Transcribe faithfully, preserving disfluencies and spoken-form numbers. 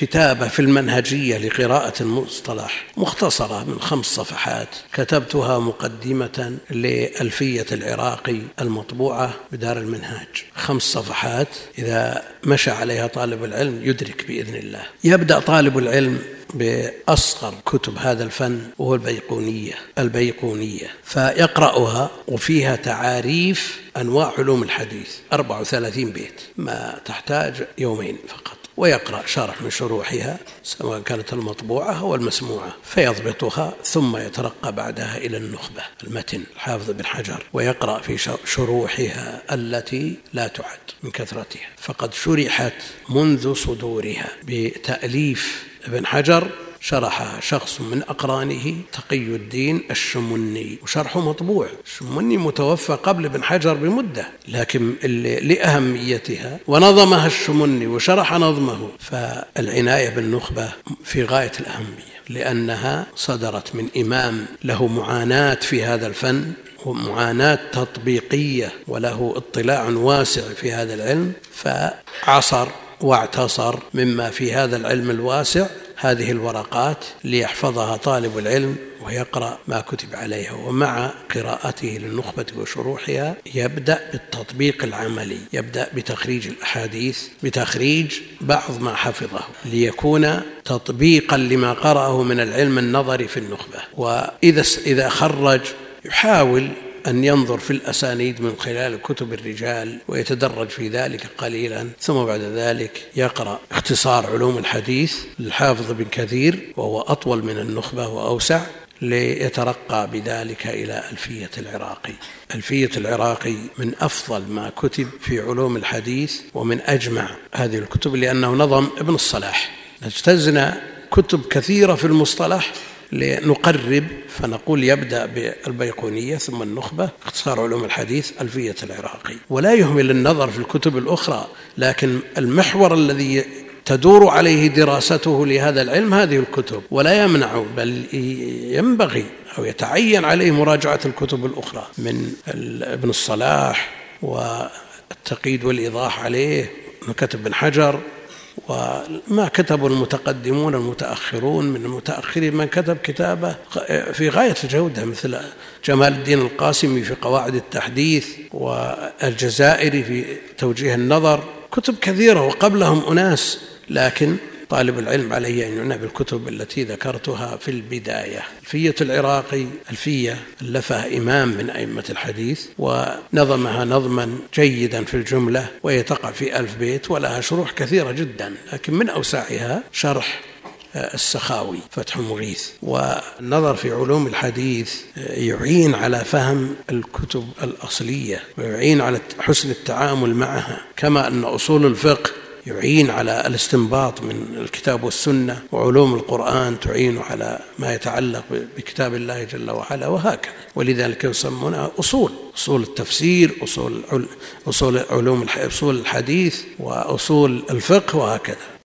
كتابة في المنهجية لقراءة المصطلح مختصرة من خمس صفحات، كتبتها مقدمة لألفية العراقي المطبوعة بدار المنهاج، خمس صفحات إذا مشى عليها طالب العلم يدرك بإذن الله. يبدأ طالب العلم بأصغر كتب هذا الفن وهو البيقونية البيقونية فيقرأها، وفيها تعاريف أنواع علوم الحديث أربع وثلاثين بيت، ما تحتاج يومين فقط، ويقرأ شرح من شروحها سواء كانت المطبوعة أو المسموعة فيضبطها، ثم يترقى بعدها إلى النخبة المتن الحافظ بن حجر ويقرأ في شروحها التي لا تعد من كثرتها، فقد شرحت منذ صدورها بتأليف ابن حجر، شرحها شخص من أقرانه تقي الدين الشمني، وشرحه مطبوع. الشمني متوفى قبل ابن حجر بمدة، لكن لأهميتها ونظمها الشمني وشرح نظمه، فالعناية بالنخبة في غاية الأهمية، لأنها صدرت من إمام له معاناة في هذا الفن ومعاناة تطبيقية وله اطلاع واسع في هذا العلم، فعصر واعتصر مما في هذا العلم الواسع هذه الورقات ليحفظها طالب العلم ويقرأ ما كتب عليها. ومع قراءته للنخبة وشروحها يبدأ بالتطبيق العملي، يبدأ بتخريج الأحاديث، بتخريج بعض ما حفظه ليكون تطبيقا لما قرأه من العلم النظري في النخبة. وإذا إذا خرج يحاول أن ينظر في الأسانيد من خلال كتب الرجال ويتدرج في ذلك قليلا، ثم بعد ذلك يقرأ اختصار علوم الحديث للحافظ بن كثير وهو أطول من النخبة وأوسع، ليترقى بذلك إلى ألفية العراقي. ألفية العراقي من أفضل ما كتب في علوم الحديث ومن أجمع هذه الكتب، لأنه نظم ابن الصلاح. اجتزنا كتب كثيرة في المصطلح لنقرب، فنقول يبدأ بالبيقونية ثم النخبة، اختصار علوم الحديث، ألفية العراقي، ولا يهمل النظر في الكتب الأخرى، لكن المحور الذي تدور عليه دراسته لهذا العلم هذه الكتب، ولا يمنع بل ينبغي أو يتعين عليه مراجعة الكتب الأخرى من ابن الصلاح والتقييد والإيضاح عليه كتب ابن حجر، وما كتب المتقدمون المتأخرون من المتأخرين من كتب كتابة في غاية الجودة مثل جمال الدين القاسمي في قواعد التحديث، والجزائري في توجيه النظر، كتب كثيرة وقبلهم أناس، لكن طالب العلم عليه أن يعنى بالكتب التي ذكرتها في البداية. ألفية العراقي ألفية ألفها إمام من أئمة الحديث ونظمها نظما جيدا في الجملة، وهي تقع في ألف بيت ولها شروح كثيرة جدا، لكن من أوسعها شرح السخاوي فتح المغيث. والنظر في علوم الحديث يعين على فهم الكتب الأصلية ويعين على حسن التعامل معها، كما أن أصول الفقه يعين على الاستنباط من الكتاب والسنة، وعلوم القرآن تعين على ما يتعلق بكتاب الله جل وعلا، وهكذا. ولذلك يسمونها أصول أصول التفسير، أصول أصول علوم أصول الحديث، وأصول الفقه، وهكذا.